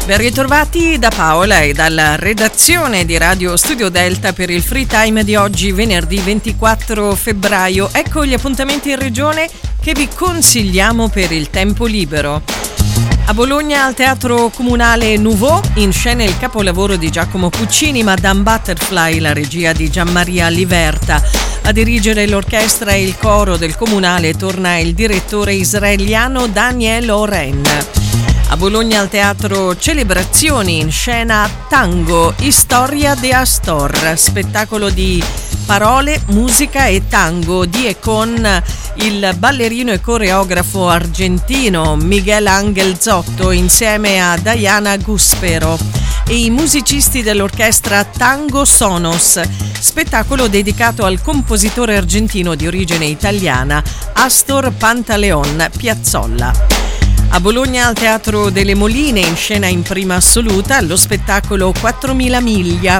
Ben ritrovati da Paola e dalla redazione di Radio Studio Delta per il Free Time di oggi, venerdì 24 febbraio. Ecco gli appuntamenti in regione che vi consigliamo per il tempo libero. A Bologna, al Teatro Comunale Nouveau, in scena il capolavoro di Giacomo Puccini, Madame Butterfly, la regia di Gianmaria Liverta. A dirigere l'orchestra e il coro del Comunale torna il direttore israeliano Daniel Oren. A Bologna, al Teatro Celebrazioni, in scena Tango, Historia de Astor, spettacolo di parole, musica e tango di e con il ballerino e coreografo argentino Miguel Ángel Zotto insieme a Diana Guspero e i musicisti dell'orchestra Tango Sonos, spettacolo dedicato al compositore argentino di origine italiana Astor Pantaleón Piazzolla. A Bologna, al Teatro delle Moline, in scena in prima assoluta lo spettacolo 4000 miglia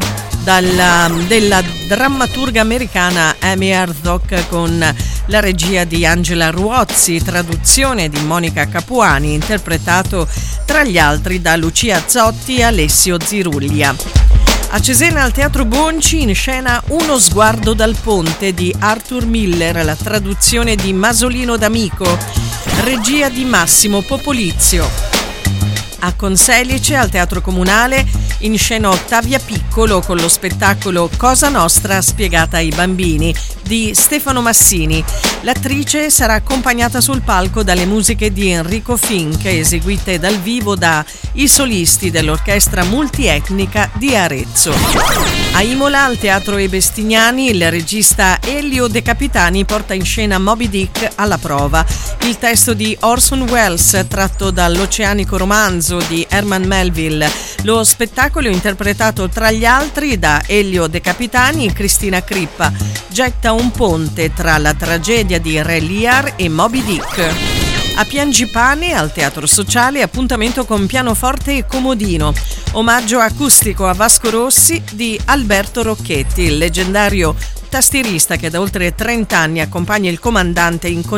della drammaturga americana Amy Herzog con la regia di Angela Ruozzi, traduzione di Monica Capuani, interpretato tra gli altri da Lucia Zotti e Alessio Ziruglia. A Cesena, al Teatro Bonci, in scena Uno sguardo dal ponte di Arthur Miller, la traduzione di Masolino D'Amico, regia di Massimo Popolizio. A Conselice, al Teatro Comunale, in scena Ottavia Piccolo con lo spettacolo Cosa Nostra spiegata ai bambini di Stefano Massini. L'attrice sarà accompagnata sul palco dalle musiche di Enrico Fink, eseguite dal vivo da i solisti dell'orchestra multietnica di Arezzo. A Imola, al Teatro Ebestignani, il regista Elio De Capitani porta in scena Moby Dick alla prova, il testo di Orson Welles tratto dall'oceanico romanzo di Herman Melville. Lo spettacolo, interpretato tra gli altri da Elio De Capitani e Cristina Crippa, getta un ponte tra la tragedia di Re Lear e Moby Dick. A Piangipane, al Teatro Sociale, appuntamento con pianoforte e comodino, omaggio acustico a Vasco Rossi di Alberto Rocchetti, il leggendario tastierista che da oltre 30 anni accompagna il comandante in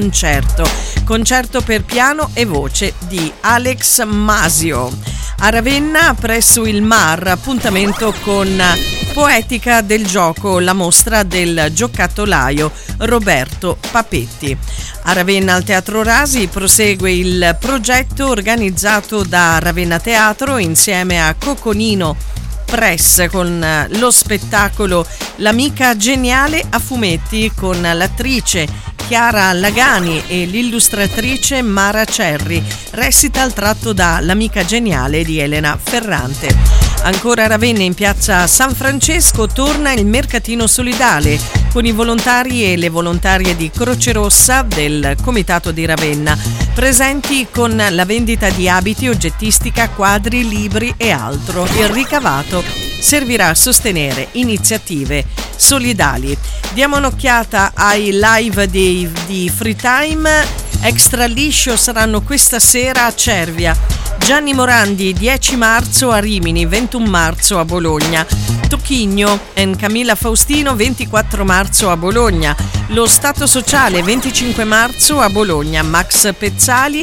concerto per piano e voce di Alex Masio. A Ravenna, presso il Mar, appuntamento con Poetica del gioco, la mostra del giocattolaio Roberto Papetti. A Ravenna, al Teatro Rasi, prosegue il progetto organizzato da Ravenna Teatro insieme a Coconino Press con lo spettacolo L'amica geniale a fumetti con l'attrice Chiara Lagani e l'illustratrice Mara Cerri, recital tratto da L'amica geniale di Elena Ferrante. Ancora a Ravenna, in piazza San Francesco, torna il mercatino solidale con i volontari e le volontarie di Croce Rossa del Comitato di Ravenna, presenti con la vendita di abiti, oggettistica, quadri, libri e altro. Il ricavato servirà a sostenere iniziative solidali. Diamo un'occhiata ai live di Free Time. Extra liscio saranno questa sera a Cervia. Gianni Morandi 10 marzo a Rimini, 21 marzo a Bologna. Tocchigno e Camilla Faustino 24 marzo a Bologna. Lo Stato Sociale 25 marzo a Bologna. Max Pezzali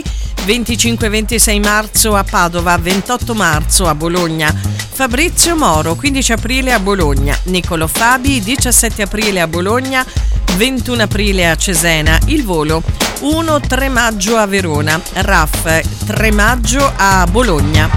25-26 marzo a Padova, 28 marzo a Bologna. Fabrizio Moro 15 aprile a Bologna. Niccolo Fabi 17 aprile a Bologna, 21 aprile a Cesena. Il volo 1-3 maggio a Verona. RAF 3 maggio a Bologna.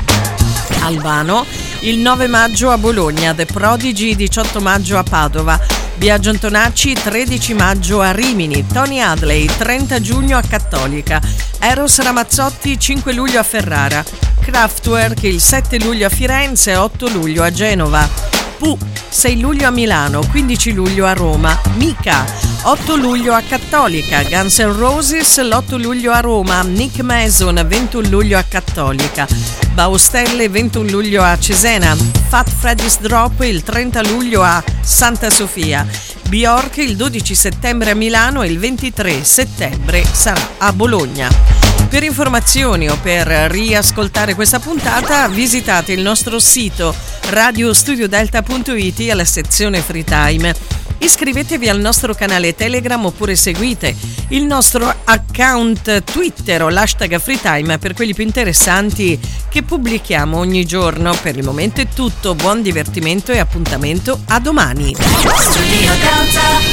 Albano il 9 maggio a Bologna. The Prodigy 18 maggio a Padova. Biagio Antonacci 13 maggio a Rimini. Tony Hadley 30 giugno a Cattolica. Eros Ramazzotti 5 luglio a Ferrara. Kraftwerk il 7 luglio a Firenze, 8 luglio a Genova. Pooh 6 luglio a Milano, 15 luglio a Roma. Mika 8 luglio a Cattolica. Guns N' Roses l'8 luglio a Roma. Nick Mason 21 luglio a Cattolica. Baustelle 21 luglio a Cesena. Fat Freddy's Drop il 30 luglio a Santa Sofia. Bjork il 12 settembre a Milano e il 23 settembre sarà a Bologna. Per informazioni o per riascoltare questa puntata visitate il nostro sito radiostudiodelta.it alla sezione Free Time iscrivetevi al nostro canale Telegram oppure seguite il nostro account Twitter o l'hashtag FreeTime per quelli più interessanti che pubblichiamo ogni giorno. Per il momento è tutto, buon divertimento e appuntamento a domani. Studio Delta